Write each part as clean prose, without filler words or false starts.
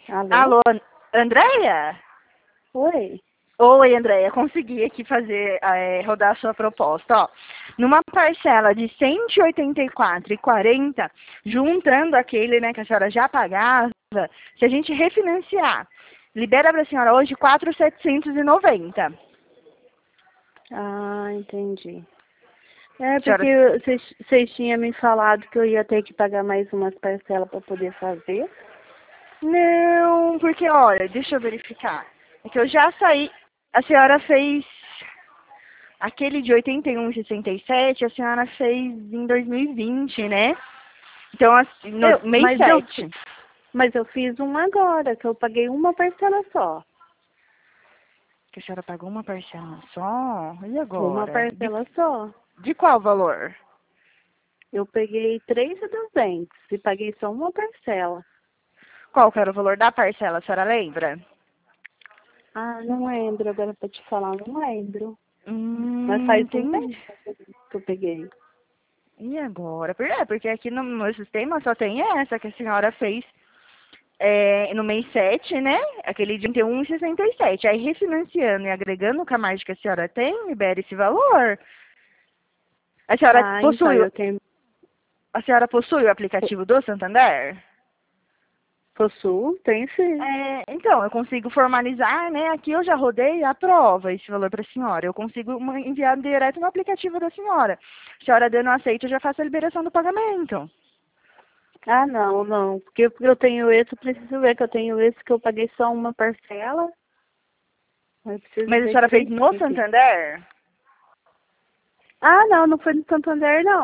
Alô? Alô, Andréia? Oi. Oi, Andréia, consegui aqui fazer, rodar a sua proposta. Ó, numa parcela de R$ 184,40, juntando aquele, né, que a senhora já pagava, se a gente refinanciar, libera para a senhora hoje 4.790. Ah, entendi. É Senhora, porque vocês tinham me falado que eu ia ter que pagar mais umas parcelas para poder fazer. não, porque olha, deixa eu verificar. É que eu já saí, a senhora fez aquele de 81,67, a senhora fez em 2020, né? Então, assim, no Eu, mês mas eu, 7. mas eu fiz um agora, que eu paguei uma parcela só. Que a senhora pagou uma parcela só? E Uma agora? parcela só. De qual valor? Eu peguei 3.200 e paguei só uma parcela. Qual que era o valor da parcela, a senhora lembra? Ah, não lembro, agora pra te falar, não lembro. Mas faz um mês Entendi. que eu peguei. E agora? Porque aqui no meu sistema só tem essa que a senhora fez no mês 7, né? Aquele de 21,67. Aí refinanciando e agregando com a margem que a senhora tem, libera esse valor. A senhora Ah, então possui, eu tenho. a senhora possui o aplicativo do Santander? Possuo, tem sim. Então, eu consigo formalizar, né? Aqui eu já rodei a prova, esse valor para a senhora. Eu consigo enviar direto no aplicativo da senhora. A senhora dando aceito, eu já faço a liberação do pagamento. Ah, não, não. Porque eu tenho esse, eu preciso ver que eu tenho esse que eu paguei só uma parcela. Eu preciso Mas a ver senhora fez direitinho no aqui. Santander? Ah, não, não foi no Santander, não.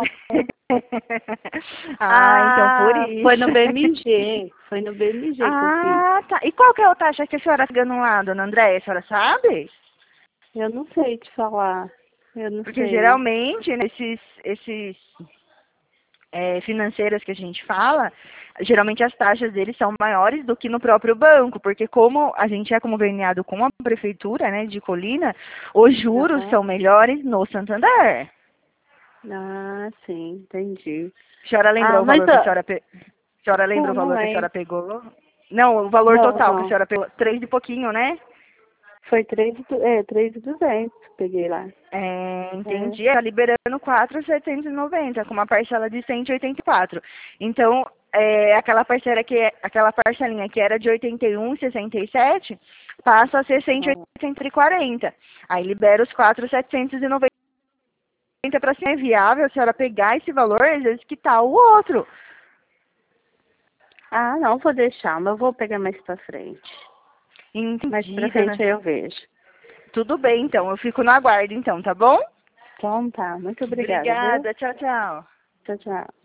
Ah, então por Ah, foi no isso. BMG. Foi no BMG que eu fiz. Ah, tá. E qual que é a taxa que a senhora está ganhando lá, dona Andréia? A senhora sabe? Eu não sei te falar. Eu não Porque sei. geralmente, esses financeiras que a gente fala, geralmente as taxas deles são maiores do que no próprio banco, porque como a gente é conveniado com a prefeitura, né, de Colina, os juros Aham. são melhores no Santander. Ah, sim, entendi. A senhora lembra Ah, o mas valor que a senhora, a senhora lembra não, o não valor que a é. senhora pegou? Não, o valor Não, total que a não. senhora pegou, 3 e pouquinho, né? Foi 3.200, peguei lá. É. Entendi. Está liberando 4.790 com uma parcela de 184. Então, aquela parcelinha que era de 81,67 passa a ser cento Ah, e quarenta. Aí libera os 4.790 para ser viável a senhora pegar esse valor e às vezes quitar o outro. Ah, não, vou deixar, mas eu vou pegar mais pra frente. Mais pra Entendi, frente dona. aí eu vejo. Tudo bem, então. Eu fico no aguardo, então, tá bom? Então tá, muito obrigada, viu? Obrigada. Tchau, tchau. Tchau, tchau.